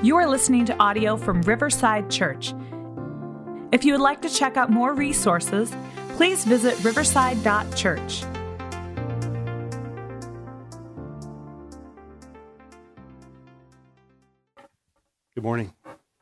You are listening to audio from Riverside Church. If you would like to check out more resources, please visit riverside.church. Good morning.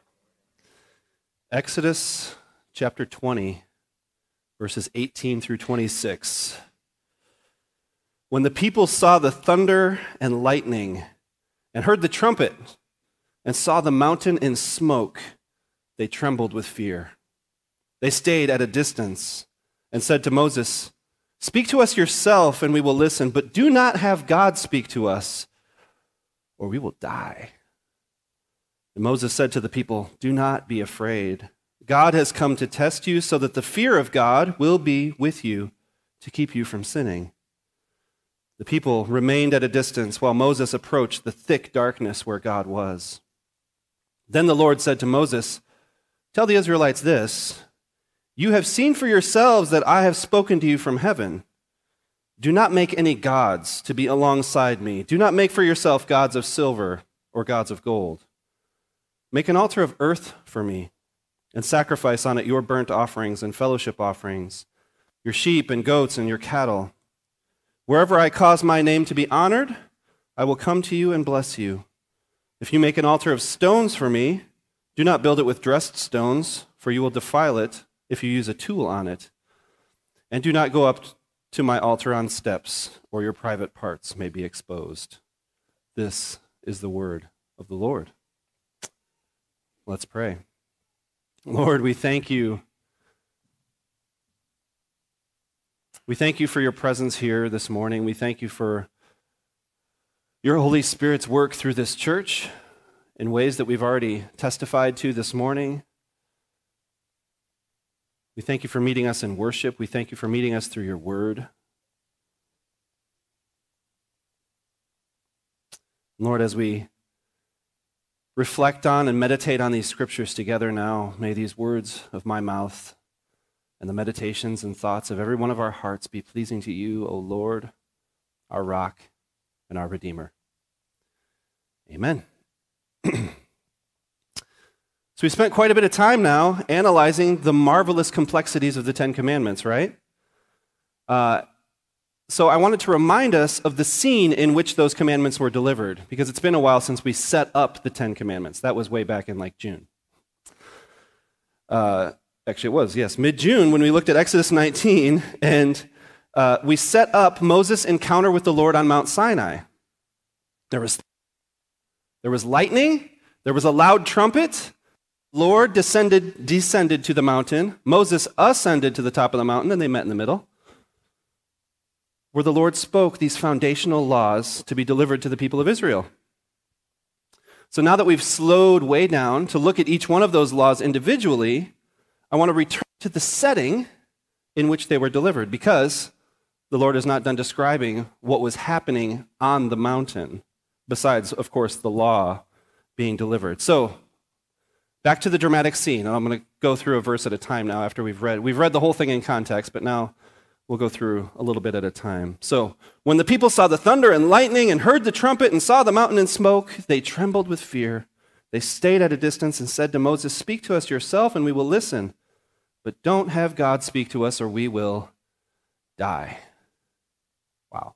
Exodus chapter 20, verses 18 through 26. When the people saw the thunder and lightning and heard the trumpet and saw the mountain in smoke, they trembled with fear. They stayed at a distance and said to Moses, "Speak to us yourself and we will listen, but do not have God speak to us or we will die." And Moses said to the people, "Do not be afraid. God has come to test you so that the fear of God will be with you to keep you from sinning." The people remained at a distance while Moses approached the thick darkness where God was. Then the Lord said to Moses, "Tell the Israelites this, you have seen for yourselves that I have spoken to you from heaven. Do not make any gods to be alongside me. Do not make for yourself gods of silver or gods of gold. Make an altar of earth for me and sacrifice on it your burnt offerings and fellowship offerings, your sheep and goats and your cattle. Wherever I cause my name to be honored, I will come to you and bless you. If you make an altar of stones for me, do not build it with dressed stones, for you will defile it if you use a tool on it. And do not go up to my altar on steps, or your private parts may be exposed." This is the word of the Lord. Let's pray. Lord, we thank you. We thank you for your presence here this morning. We thank you for your Holy Spirit's work through this church in ways that we've already testified to this morning. We thank you for meeting us in worship. We thank you for meeting us through your word. Lord, as we reflect on and meditate on these scriptures together now, may these words of my mouth and the meditations and thoughts of every one of our hearts be pleasing to you, O Lord, our rock and our Redeemer. Amen. So we spent quite a bit of time now analyzing the marvelous complexities of the Ten Commandments, right? So I wanted to remind us of the scene in which those commandments were delivered, because it's been a while since we set up the Ten Commandments. That was way back in June. Actually, it was, yes, mid-June when we looked at Exodus 19, and we set up Moses' encounter with the Lord on Mount Sinai. There was lightning, there was a loud trumpet, Lord descended to the mountain, Moses ascended to the top of the mountain, and they met in the middle, where the Lord spoke these foundational laws to be delivered to the people of Israel. So now that we've slowed way down to look at each one of those laws individually, I want to return to the setting in which they were delivered, because the Lord is not done describing what was happening on the mountain, besides, of course, the law being delivered. So, back to the dramatic scene. I'm going to go through a verse at a time now after we've read the whole thing in context, but now we'll go through a little bit at a time. So, when the people saw the thunder and lightning and heard the trumpet and saw the mountain in smoke, they trembled with fear. They stayed at a distance and said to Moses, "Speak to us yourself and we will listen, but don't have God speak to us or we will die." Wow.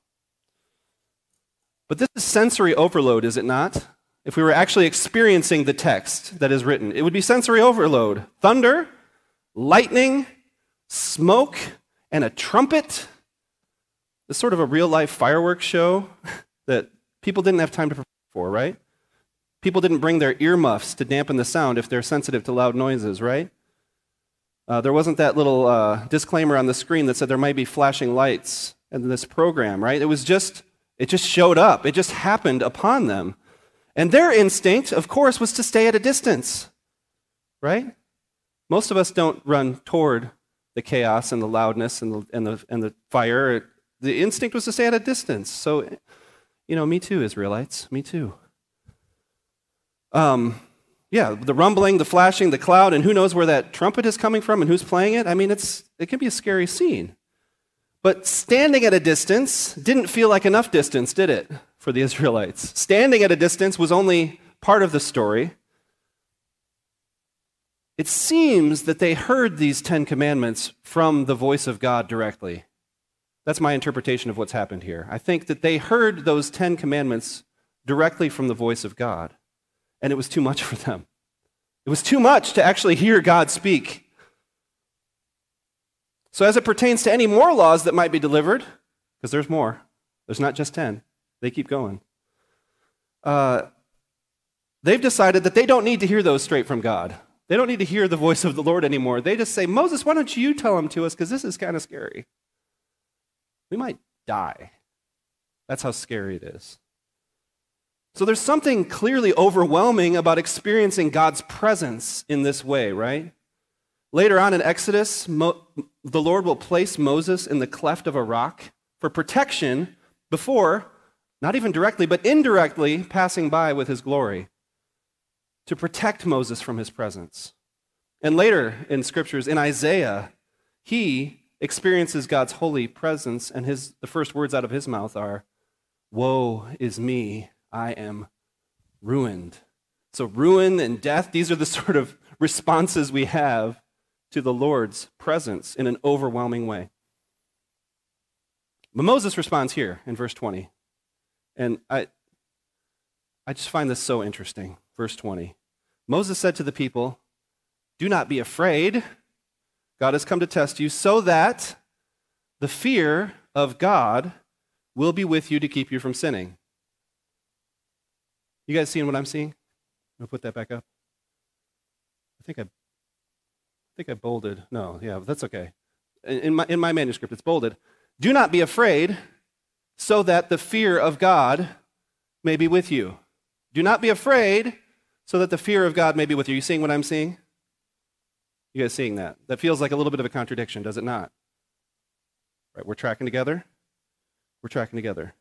But this is sensory overload, is it not? If we were actually experiencing the text that is written, it would be sensory overload. Thunder, lightning, smoke, and a trumpet. It's sort of a real-life fireworks show that people didn't have time to prepare for, right? People didn't bring their earmuffs to dampen the sound if they're sensitive to loud noises, right? There wasn't that little disclaimer on the screen that said there might be flashing lights in this program, right? It just showed up. It just happened upon them. And their instinct, of course, was to stay at a distance, right? Most of us don't run toward the chaos and the loudness and the fire. The instinct was to stay at a distance. So, me too, Israelites. Me too. The rumbling, the flashing, the cloud, and who knows where that trumpet is coming from and who's playing it. I mean, it can be a scary scene. But standing at a distance didn't feel like enough distance, did it, for the Israelites? Standing at a distance was only part of the story. it seems that they heard these 10 commandments from the voice of God directly. That's my interpretation of what's happened here. I think that they heard those 10 commandments directly from the voice of God, and it was too much for them. It was too much to actually hear God speak. So as it pertains to any more laws that might be delivered, because there's more, there's not just 10, they keep going. They've decided that they don't need to hear those straight from God. They don't need to hear the voice of the Lord anymore. They just say, Moses, why don't you tell them to us, because this is kind of scary. We might die. That's how scary it is. So there's something clearly overwhelming about experiencing God's presence in this way, right? Later on in Exodus, the Lord will place Moses in the cleft of a rock for protection before, not even directly, but indirectly passing by with his glory to protect Moses from his presence. And later in scriptures, in Isaiah, he experiences God's holy presence, and the first words out of his mouth are, "Woe is me, I am ruined." So ruin and death, these are the sort of responses we have to the Lord's presence in an overwhelming way. But Moses responds here in verse 20. And I just find this so interesting. Verse 20. Moses said to the people, "Do not be afraid. God has come to test you so that the fear of God will be with you to keep you from sinning." You guys seeing what I'm seeing? I'll put that back up. I think I bolded. No, yeah, that's okay. In my manuscript, it's bolded. Do not be afraid, so that the fear of God may be with you. Do not be afraid, so that the fear of God may be with you. Are you seeing what I'm seeing? You guys seeing that? That feels like a little bit of a contradiction, does it not? Right, we're tracking together? We're tracking together.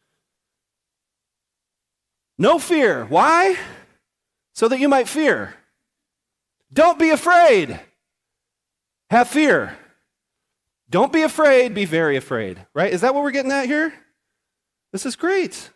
No fear. Why? So that you might fear. Don't be afraid. Have fear. Don't be afraid, be very afraid. Right? Is that what we're getting at here? This is great.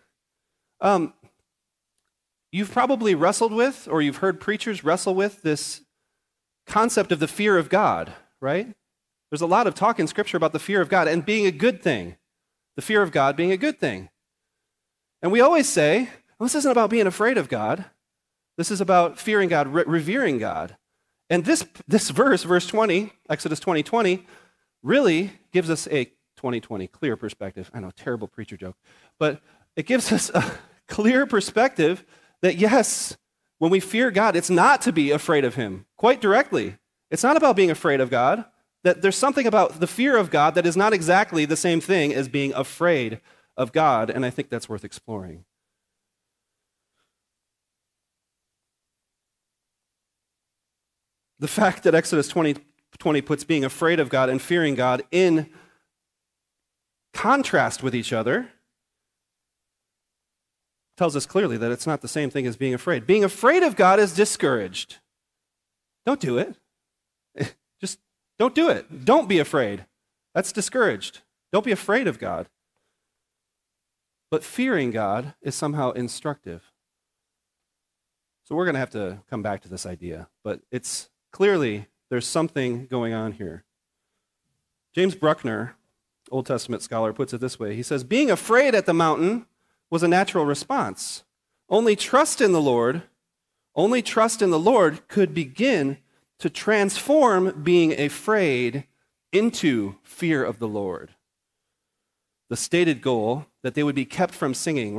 You've probably wrestled with, or you've heard preachers wrestle with this concept of the fear of God, right? There's a lot of talk in Scripture about the fear of God and being a good thing. The fear of God being a good thing. And we always say, well, this isn't about being afraid of God. This is about fearing God, revering God. And this verse 20, Exodus 20:20, really gives us a 2020 clear perspective. I know, terrible preacher joke. But it gives us a clear perspective that yes, when we fear God, it's not to be afraid of him, quite directly. It's not about being afraid of God. That there's something about the fear of God that is not exactly the same thing as being afraid of God, and I think that's worth exploring. The fact that Exodus 20 puts being afraid of God and fearing God in contrast with each other tells us clearly that it's not the same thing as being afraid. Being afraid of God is discouraged. Don't do it. Just don't do it. Don't be afraid. That's discouraged. Don't be afraid of God. But fearing God is somehow instructive. So we're going to have to come back to this idea, but it's clearly there's something going on here. James Bruckner, Old Testament scholar, puts it this way. He says, being afraid at the mountain was a natural response. Only trust in the Lord could begin to transform being afraid into fear of the Lord. The stated goal that they would be kept from sinning,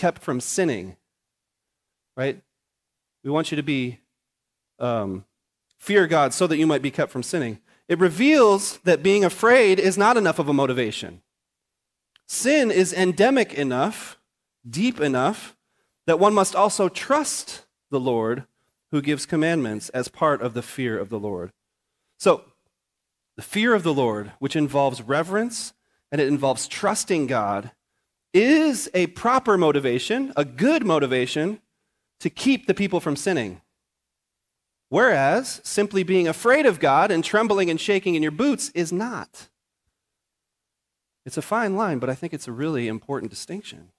right? We want you to be fear God so that you might be kept from sinning. It reveals that being afraid is not enough of a motivation. Sin is endemic enough, deep enough, that one must also trust the Lord who gives commandments as part of the fear of the Lord. So, the fear of the Lord, which involves reverence and it involves trusting God, is a proper motivation, a good motivation, to keep the people from sinning. Whereas simply being afraid of God and trembling and shaking in your boots is not. It's a fine line, but I think it's a really important distinction.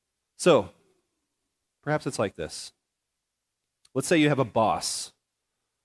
So, perhaps it's like this. Let's say you have a boss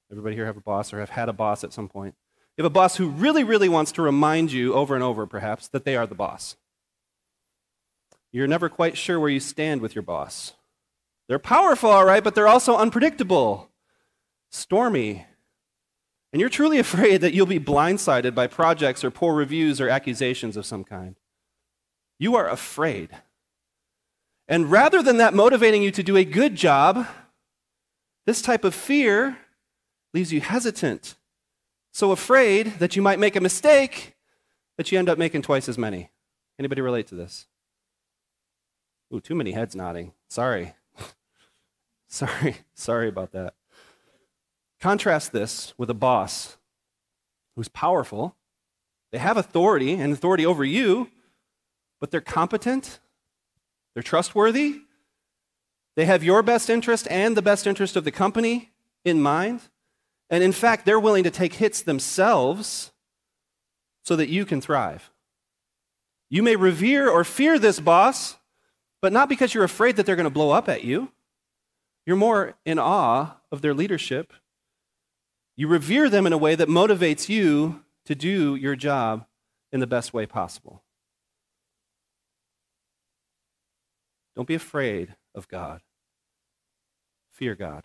Everybody here have a boss or have had a boss at some point. You have a boss who really, really wants to remind you over and over, perhaps, that they are the boss. You're never quite sure where you stand with your boss. They're powerful, all right, but they're also unpredictable, stormy. And you're truly afraid that you'll be blindsided by projects or poor reviews or accusations of some kind. You are afraid. And rather than that motivating you to do a good job, this type of fear leaves you hesitant, so afraid that you might make a mistake that you end up making twice as many. Anybody relate to this? Ooh, too many heads nodding. Sorry. Sorry about that. Contrast this with a boss who's powerful. They have authority and authority over you, but they're competent. They're trustworthy. They have your best interest and the best interest of the company in mind. And in fact, they're willing to take hits themselves so that you can thrive. You may revere or fear this boss, but not because you're afraid that they're going to blow up at you. You're more in awe of their leadership. You revere them in a way that motivates you to do your job in the best way possible. Don't be afraid of God. Fear God.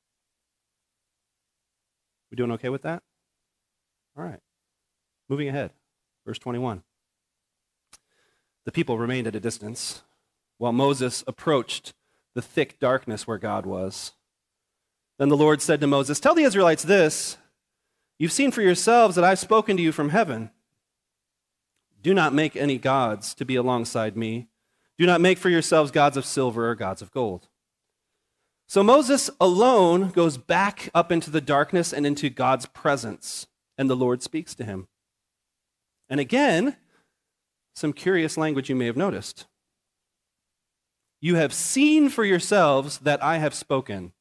We doing okay with that? All right. Moving ahead. Verse 21. The people remained at a distance while Moses approached the thick darkness where God was. Then the Lord said to Moses, "Tell the Israelites this, you've seen for yourselves that I've spoken to you from heaven. Do not make any gods to be alongside me. Do not make for yourselves gods of silver or gods of gold." So Moses alone goes back up into the darkness and into God's presence, and the Lord speaks to him. And again, some curious language you may have noticed. You have seen for yourselves that I have spoken.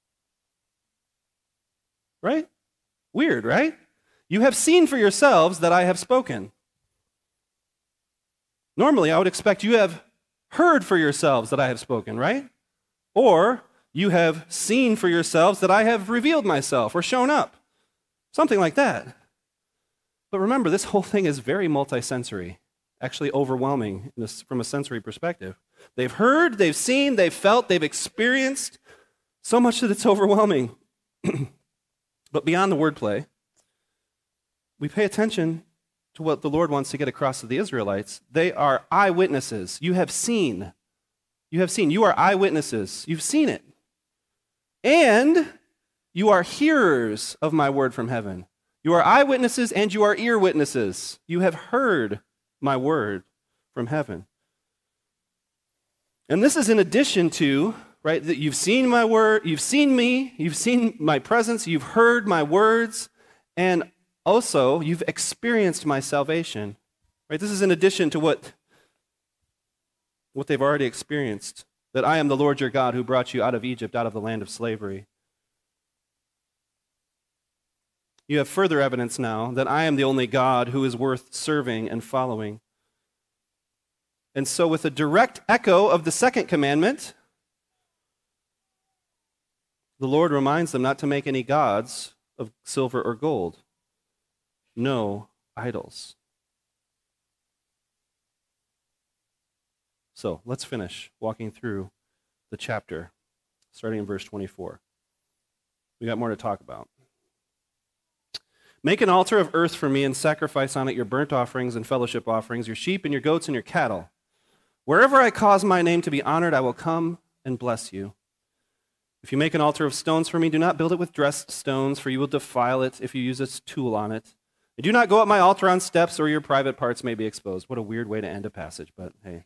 Right? Weird, right? You have seen for yourselves that I have spoken. Normally, I would expect you have heard for yourselves that I have spoken, right? Or you have seen for yourselves that I have revealed myself or shown up. Something like that. But remember, this whole thing is very multisensory, actually overwhelming from a sensory perspective. They've heard, they've seen, they've felt, they've experienced, so much that it's overwhelming. But beyond the wordplay, we pay attention to what the Lord wants to get across to the Israelites. They are eyewitnesses. You have seen. You have seen. You are eyewitnesses. You've seen it. And you are hearers of my word from heaven. You are eyewitnesses and you are ear witnesses. You have heard my word from heaven. And this is in addition to, right, that you've seen my word, you've seen me, you've seen my presence, you've heard my words, and also you've experienced my salvation. Right? This is in addition to what they've already experienced, that I am the Lord your God who brought you out of Egypt, out of the land of slavery. You have further evidence now that I am the only God who is worth serving and following. And so with a direct echo of the second commandment, the Lord reminds them not to make any gods of silver or gold. No idols. So let's finish walking through the chapter, starting in verse 24. We got more to talk about. Make an altar of earth for me and sacrifice on it your burnt offerings and fellowship offerings, your sheep and your goats and your cattle. Wherever I cause my name to be honored, I will come and bless you. If you make an altar of stones for me, do not build it with dressed stones, for you will defile it if you use a tool on it. And do not go up my altar on steps, or your private parts may be exposed. What a weird way to end a passage, but hey.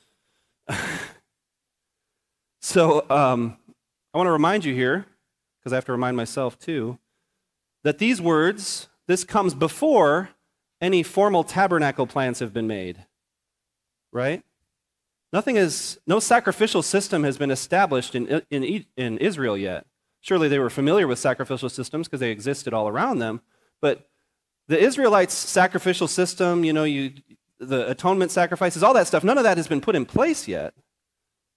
So I want to remind you here, because I have to remind myself too, that these words, this comes before any formal tabernacle plans have been made, right? No sacrificial system has been established in Israel yet. Surely they were familiar with sacrificial systems because they existed all around them, but the Israelites' sacrificial system, the atonement sacrifices, all that stuff, none of that has been put in place yet.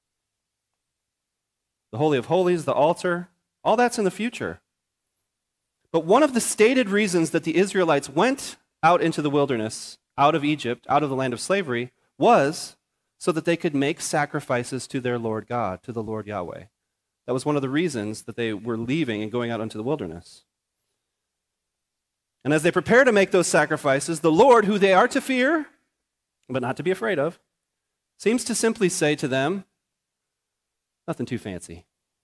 The Holy of Holies, the altar, all that's in the future. But one of the stated reasons that the Israelites went out into the wilderness, out of Egypt, out of the land of slavery, was so that they could make sacrifices to their Lord God, to the Lord Yahweh. That was one of the reasons that they were leaving and going out into the wilderness. And as they prepare to make those sacrifices, the Lord, who they are to fear, but not to be afraid of, seems to simply say to them, nothing too fancy.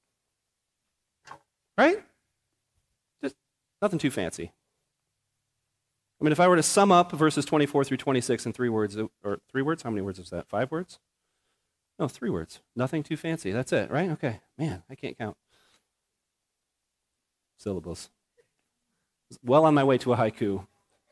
Right? Just nothing too fancy. I mean, if I were to sum up verses 24 through 26 in 3 words, or 3 words? How many words is that? 5 words? No, 3 words. Nothing too fancy. That's it, right? Okay. Man, I can't count. Syllables. Well on my way to a haiku.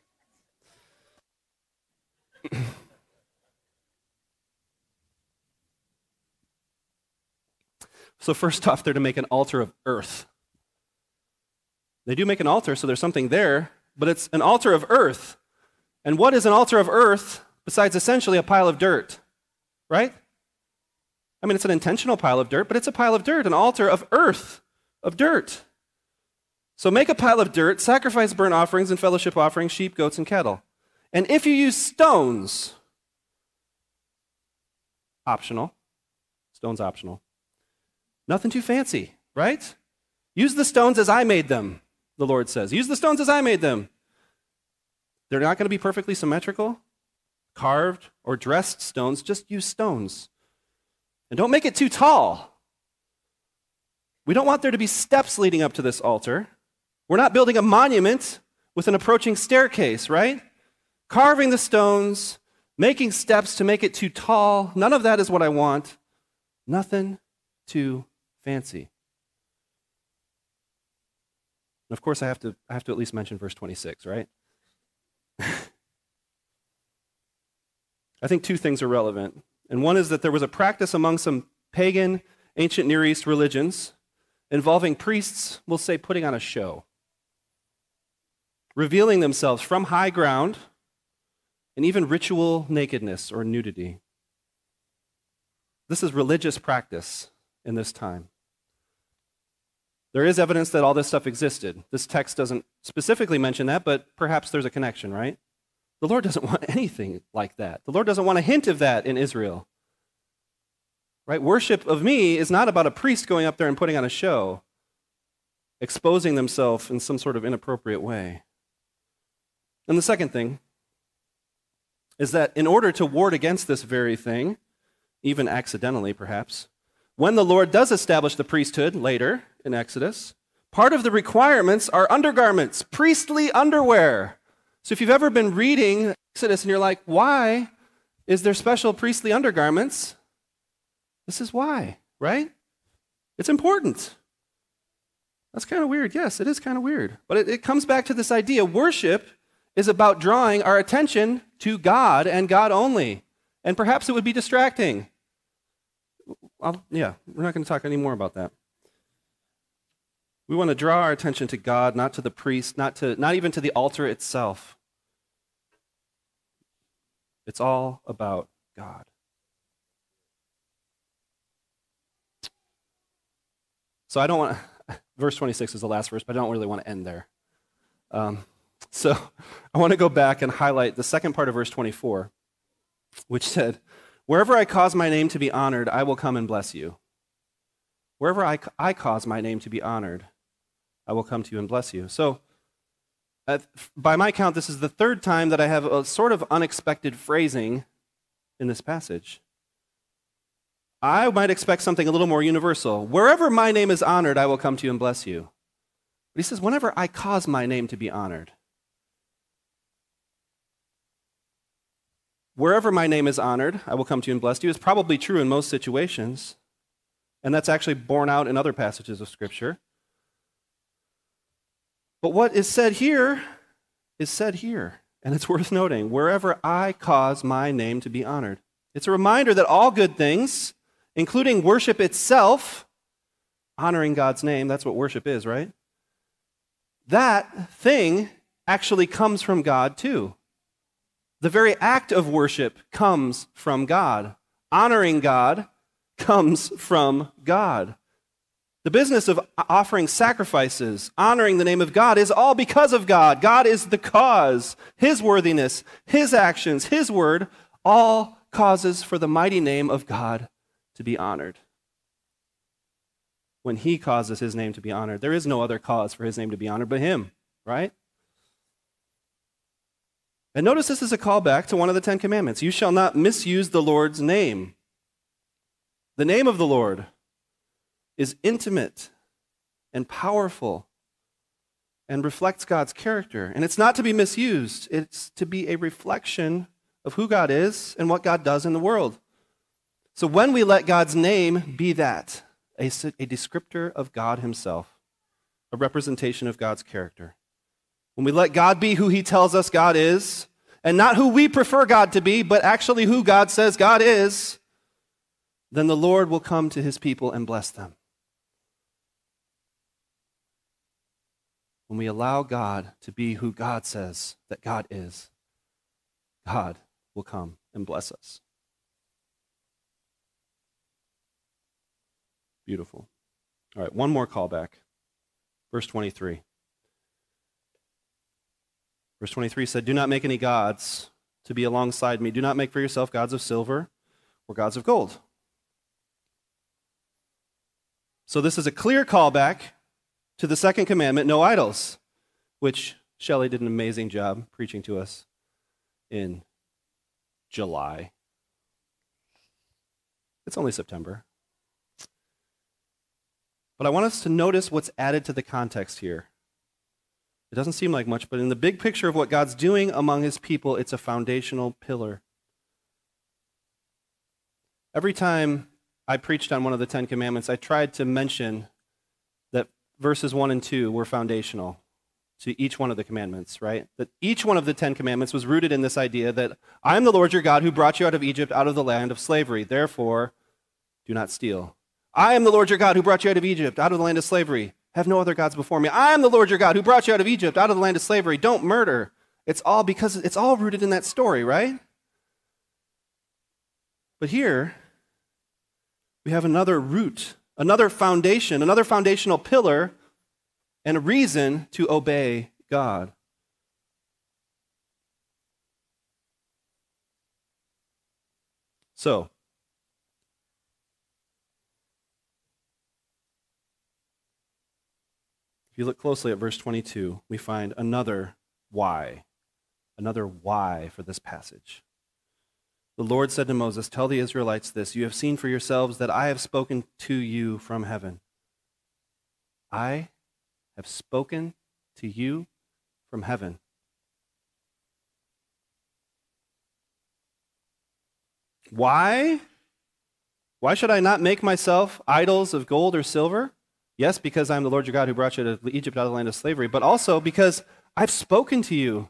So first off, they're to make an altar of earth. They do make an altar, so there's something there, but it's an altar of earth. And what is an altar of earth besides essentially a pile of dirt? Right? I mean, it's an intentional pile of dirt, but it's a pile of dirt, an altar of earth, of dirt. So make a pile of dirt, sacrifice burnt offerings and fellowship offerings, sheep, goats, and cattle. And if you use stones, optional, stones optional. Nothing too fancy, right? Use the stones as I made them, the Lord says. Use the stones as I made them. They're not going to be perfectly symmetrical, carved, or dressed stones. Just use stones. And don't make it too tall. We don't want there to be steps leading up to this altar. We're not building a monument with an approaching staircase, right? Carving the stones, making steps to make it too tall. None of that is what I want. Nothing too fancy. And of course, I have to at least mention verse 26, right? I think 2 things are relevant. And one is that there was a practice among some pagan, ancient Near East religions involving priests, we'll say, putting on a show, revealing themselves from high ground, and even ritual nakedness or nudity. This is religious practice in this time. There is evidence that all this stuff existed. This text doesn't specifically mention that, but perhaps there's a connection, right? The Lord doesn't want anything like that. The Lord doesn't want a hint of that in Israel. Right? Worship of me is not about a priest going up there and putting on a show, exposing themselves in some sort of inappropriate way. And the second thing is that in order to ward against this very thing, even accidentally perhaps, when the Lord does establish the priesthood later in Exodus, part of the requirements are undergarments, priestly underwear. So if you've ever been reading Exodus and you're like, why is there special priestly undergarments? This is why, right? It's important. That's kind of weird. Yes, it is kind of weird. But it comes back to this idea. Worship is about drawing our attention to God and God only. And perhaps it would be distracting. We're not going to talk any more about that. We want to draw our attention to God, not to the priest, not even to the altar itself. It's all about God. So I don't want to, verse 26 is the last verse, but I don't really want to end there. So I want to go back and highlight the second part of verse 24, which said, wherever I cause my name to be honored, I will come and bless you. Wherever I cause my name to be honored, I will come to you and bless you. So by my count, this is the 3rd time that I have a sort of unexpected phrasing in this passage. I might expect something a little more universal. Wherever my name is honored, I will come to you and bless you. But he says, whenever I cause my name to be honored. Wherever my name is honored, I will come to you and bless you is probably true in most situations. And that's actually borne out in other passages of Scripture. But what is said here is said here. And it's worth noting, wherever I cause my name to be honored. It's a reminder that all good things, including worship itself, honoring God's name, that's what worship is, right? That thing actually comes from God too. The very act of worship comes from God. Honoring God comes from God. The business of offering sacrifices, honoring the name of God, is all because of God. God is the cause. His worthiness, His actions, His word, all causes for the mighty name of God to be honored. When He causes His name to be honored, there is no other cause for His name to be honored but Him, right? And notice this is a callback to one of the 10 Commandments. You shall not misuse the Lord's name. The name of the Lord is intimate and powerful and reflects God's character. And it's not to be misused. It's to be a reflection of who God is and what God does in the world. So when we let God's name be that, a descriptor of God Himself, a representation of God's character, when we let God be who He tells us God is, and not who we prefer God to be, but actually who God says God is, then the Lord will come to His people and bless them. When we allow God to be who God says that God is, God will come and bless us. Beautiful. All right, one more callback. Verse 23. Verse 23 said, "Do not make any gods to be alongside me. Do not make for yourself gods of silver or gods of gold." So this is a clear callback to the second commandment, no idols, which Shelley did an amazing job preaching to us in July. It's only September. But I want us to notice what's added to the context here. It doesn't seem like much, but in the big picture of what God's doing among His people, it's a foundational pillar. Every time I preached on one of the 10 Commandments, I tried to mention that verses 1 and 2 were foundational to each one of the commandments, right? That each one of the 10 Commandments was rooted in this idea that I am the Lord your God who brought you out of Egypt, out of the land of slavery. Therefore, do not steal. I am the Lord your God who brought you out of Egypt, out of the land of slavery. Have no other gods before me. I am the Lord your God who brought you out of Egypt, out of the land of slavery. Don't murder. It's all because it's all rooted in that story, right? But here, we have another root, another foundation, another foundational pillar, and a reason to obey God. So, if you look closely at verse 22, we find another why for this passage. The Lord said to Moses, "Tell the Israelites this, you have seen for yourselves that I have spoken to you from heaven." I have spoken to you from heaven. Why? Why should I not make myself idols of gold or silver? Yes, because I am the Lord your God who brought you out of Egypt, out of the land of slavery, but also because I've spoken to you.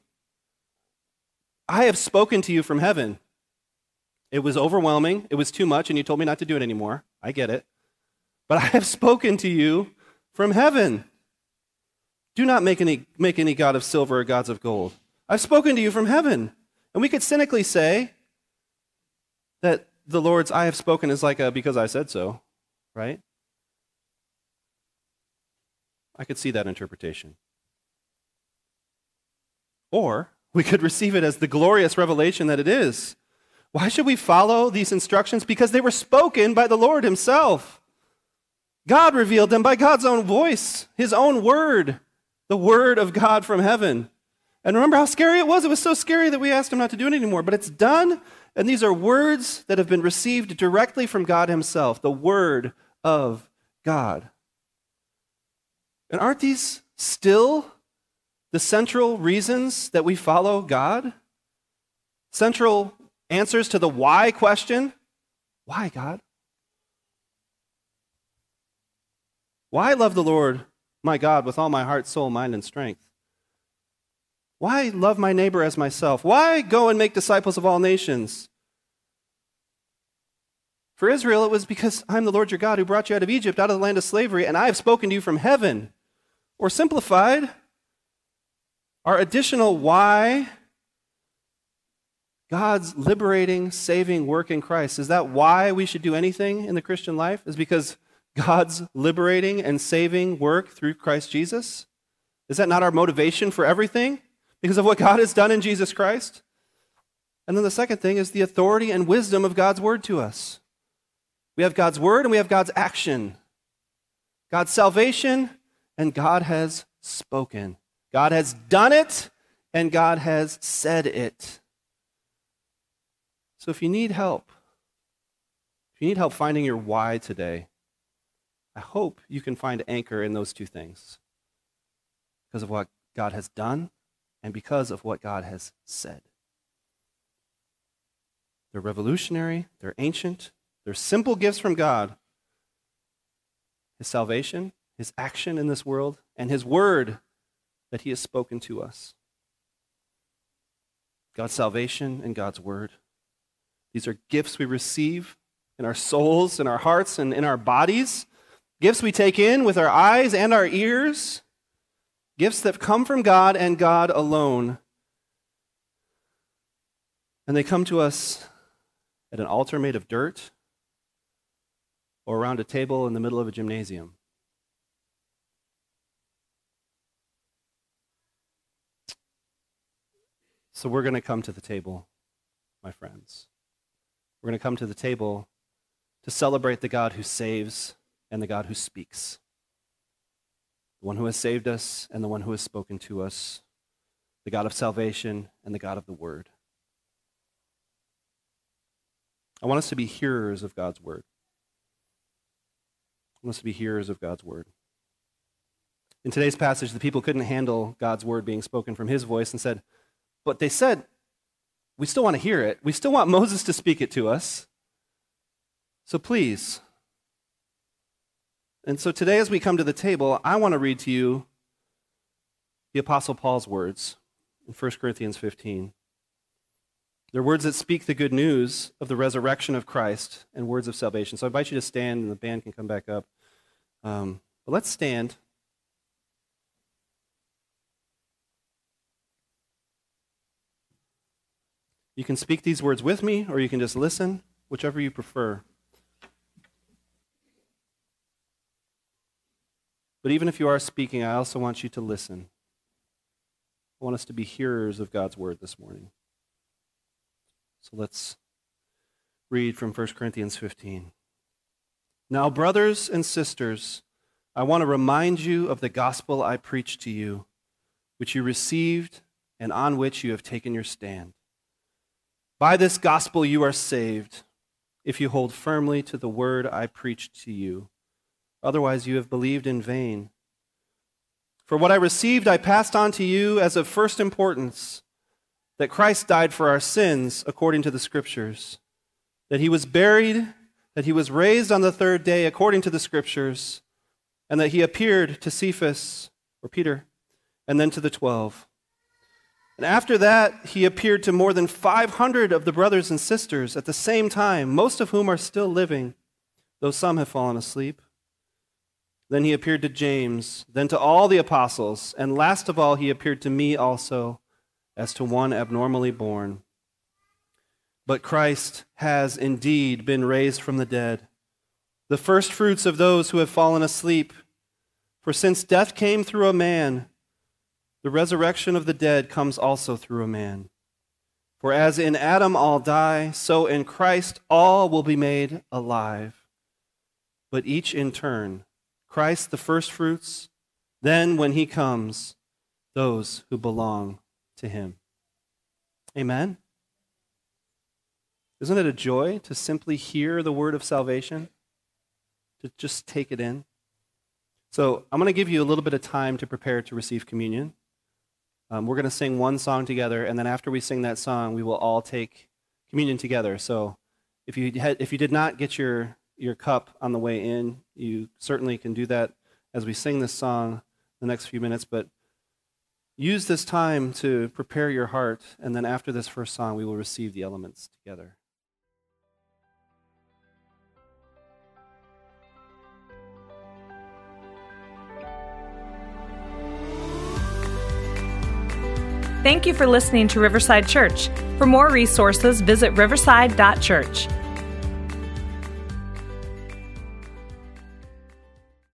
I have spoken to you from heaven. It was overwhelming. It was too much, and you told me not to do it anymore. I get it. But I have spoken to you from heaven. Do not make any god of silver or gods of gold. I've spoken to you from heaven. And we could cynically say that the Lord's I have spoken is like a because I said so, right? I could see that interpretation. Or we could receive it as the glorious revelation that it is. Why should we follow these instructions? Because they were spoken by the Lord Himself. God revealed them by God's own voice, His own word, the word of God from heaven. And remember how scary it was? It was so scary that we asked Him not to do it anymore. But it's done, and these are words that have been received directly from God Himself, the word of God. And aren't these still the central reasons that we follow God? Central answers to the why question? Why, God? Why love the Lord, my God, with all my heart, soul, mind, and strength? Why love my neighbor as myself? Why go and make disciples of all nations? For Israel, it was because I'm the Lord your God who brought you out of Egypt, out of the land of slavery, and I have spoken to you from heaven. Or simplified, our additional why, God's liberating, saving work in Christ. Is that why we should do anything in the Christian life? Is because God's liberating and saving work through Christ Jesus? Is that not our motivation for everything? Because of what God has done in Jesus Christ? And then the second thing is the authority and wisdom of God's word to us. We have God's word and we have God's action. God's salvation, and God has spoken. God has done it, and God has said it. So if you need help finding your why today, I hope you can find anchor in those two things. Because of what God has done, and because of what God has said. They're revolutionary, they're ancient, they're simple gifts from God. His salvation, his action in this world, and his word that he has spoken to us. God's salvation and God's word. These are gifts we receive in our souls, in our hearts, and in our bodies. Gifts we take in with our eyes and our ears. Gifts that come from God and God alone. And they come to us at an altar made of dirt or around a table in the middle of a gymnasium. So we're going to come to the table, my friends. We're going to come to the table to celebrate the God who saves and the God who speaks. The one who has saved us and the one who has spoken to us. The God of salvation and the God of the word. I want us to be hearers of God's word. I want us to be hearers of God's word. In today's passage, the people couldn't handle God's word being spoken from his voice and said, but they said, we still want to hear it. We still want Moses to speak it to us. So please. And so today as we come to the table, I want to read to you the Apostle Paul's words in 1 Corinthians 15. They're words that speak the good news of the resurrection of Christ and words of salvation. So I invite you to stand, and the band can come back up. But let's stand. You can speak these words with me, or you can just listen, whichever you prefer. But even if you are speaking, I also want you to listen. I want us to be hearers of God's word this morning. So let's read from 1 Corinthians 15. Now, brothers and sisters, I want to remind you of the gospel I preached to you, which you received and on which you have taken your stand. By this gospel you are saved, if you hold firmly to the word I preached to you. Otherwise you have believed in vain. For what I received I passed on to you as of first importance, that Christ died for our sins according to the Scriptures, that he was buried, that he was raised on the third day according to the Scriptures, and that he appeared to Cephas, or Peter, and then to the 12. And after that, he appeared to more than 500 of the brothers and sisters at the same time, most of whom are still living, though some have fallen asleep. Then he appeared to James, then to all the apostles, and last of all, he appeared to me also, as to one abnormally born. But Christ has indeed been raised from the dead, the first fruits of those who have fallen asleep. For since death came through a man, the resurrection of the dead comes also through a man. For as in Adam all die, so in Christ all will be made alive. But each in turn, Christ the firstfruits, then when he comes, those who belong to him. Amen? Isn't it a joy to simply hear the word of salvation? To just take it in? So I'm going to give you a little bit of time to prepare to receive communion. We're going to sing one song together, and then after we sing that song, we will all take communion together. So if you did not get your cup on the way in, you certainly can do that as we sing this song the next few minutes, but use this time to prepare your heart, and then after this first song, we will receive the elements together. Thank you for listening to Riverside Church. For more resources, visit riverside.church.